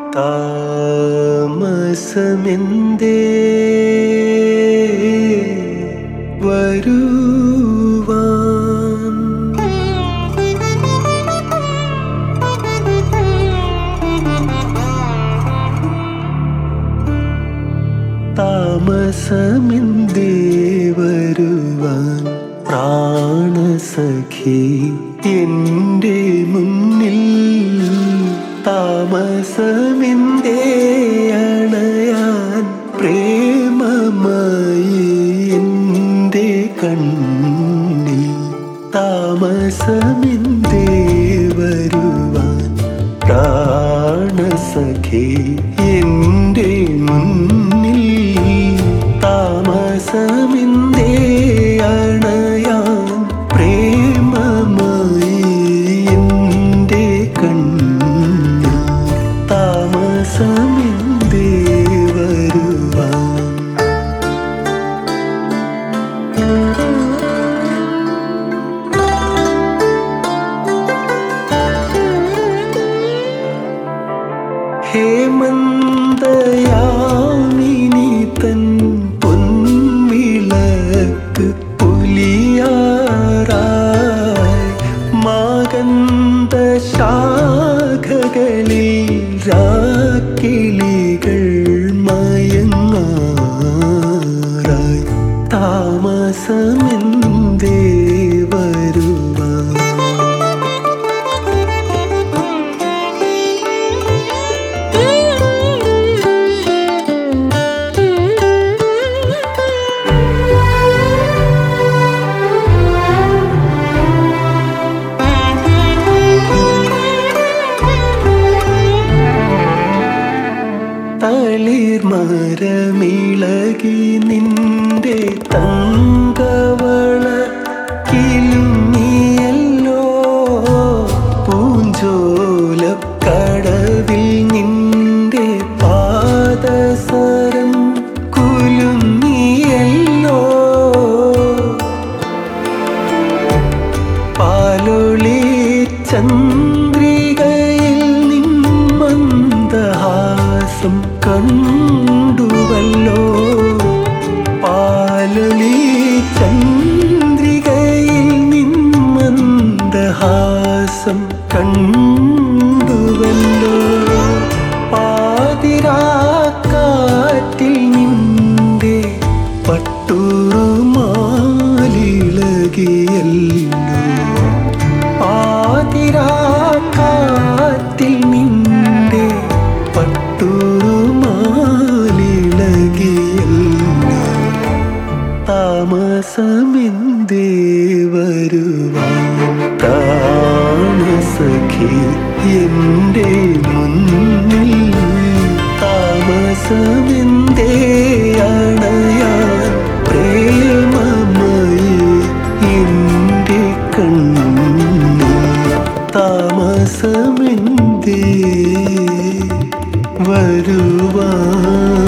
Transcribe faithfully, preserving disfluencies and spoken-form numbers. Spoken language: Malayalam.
താമസമെന്തേ വരുവാൻ താമസമെന്തേ വരുവാൻ പ്രാണസഖി എൻ്റെ മുന്നിൽ താമസമെന്തേ അണയാൻ പ്രേമമായി എൻ്റെ കണ്ണിൽ താമസമെന്തേ വരുവാൻ പ്രാണസഖി എൻ്റെ മുന്നിൽ താമസമെന്തേ അണയാൻ പ്രേമമായി എൻ്റെ കണ്ണിൽ താമസമെന്തേ വരുവാൻ ഹേമന്തയാമിനി തൻ പൊൻവിളക്ക് പുലിയാറായി മാകന്ത ശാഖകളിൽ രാക്കിളികൾ മയങ്ങാറായി താമസമെന്തേ വരുവാൻ തളിർമരമിളകി നിന്റെ തങ്കവള കിലുങ്ങിയല്ലോ പൂഞ്ചോലക്കടവിൽ നിന്റെ പാദസരം കുലുങ്ങിയല്ലോ പാലൊളി ചന്ദ്രികയിൽ നിന്മന്ദഹാസം കണ്ടുവല്ലോ പാലൊളി ചന്ദ്രികയിൽ നിന്മന്ദഹാസം കണ്ടുവല്ലോ പാതിരാക്കാറ്റിൽ നിന്റെ പട്ടുറുമാലിളകിയല്ലോ പാതിരാക്കാറ്റിൽ നിന്റെ പട്ടുറുമാലിളകിയല്ലോ താമസമെന്തേ വരുവാൻ പ്രാണസഖി എൻ്റെ മുന്നിൽ താമസമെന്തേ അണയാൻ പ്രേമമായി എൻ്റെ കണ്ണിൽ താമസമെന്തേ വരുവാൻ